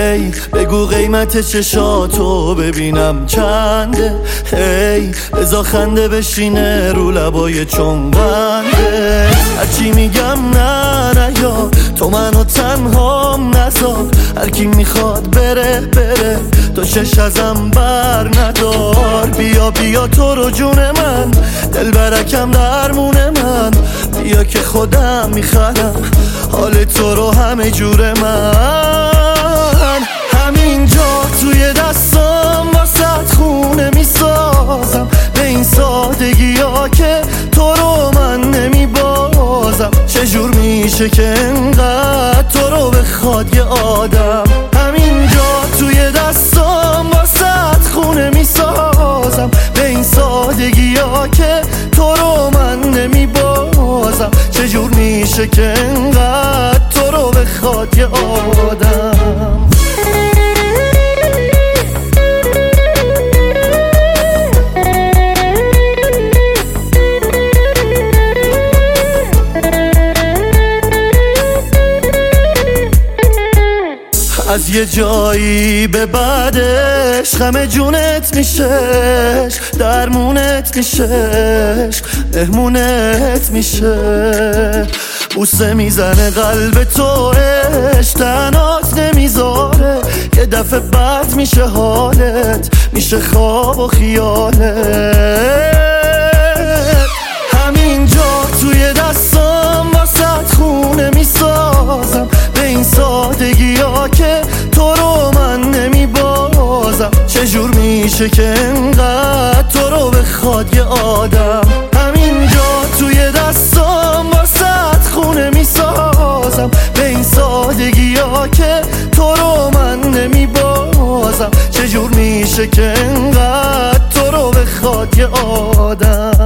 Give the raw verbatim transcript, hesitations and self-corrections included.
هی بگو قیمت چشاتو ببینم چنده، هی بزا خنده بشینه رو لبای چنگنده. هرچی میگم نه نه یا تو منو تنهام نذار، هرکی میخواد بره بره تو چش ازم بر ندار. بیا بیا تو رو جون من، دل برکم درمون من، بیا که خودم میخرم حال تو رو همه جور من. همینجا توی دستام واسه خونه میسازم، به این سادگی ها که تو رو من نمیبازم. چجور میشه که انقدر تو رو بخواد یه آدم. همینجا توی دستام واسه خونه میسازم، به این سادگی ها که تو رو من نمیبازم. چجور میشه که انقدر تو رو بخواد یه آدم. از یه جایی به بعدش غم جونت میشش، درمونت میشش، مهمونت میشه. بوسه میزنه قلب تو عشق تنات نمیذاره، یه دفعه بعد میشه حالت، میشه خواب و خیالت. همینجا توی دستام واسه خونه میسازم، به این سادگی ها که تو رو من نمیبازم. چجور میشه که انقدر تو رو بخواد یه آدم. همینجا توی دستام واسه خونه میسازم، به این سادگی ها که تو رو من نمیبازم. چجور میشه که انقدر تو رو بخواد یه آدم.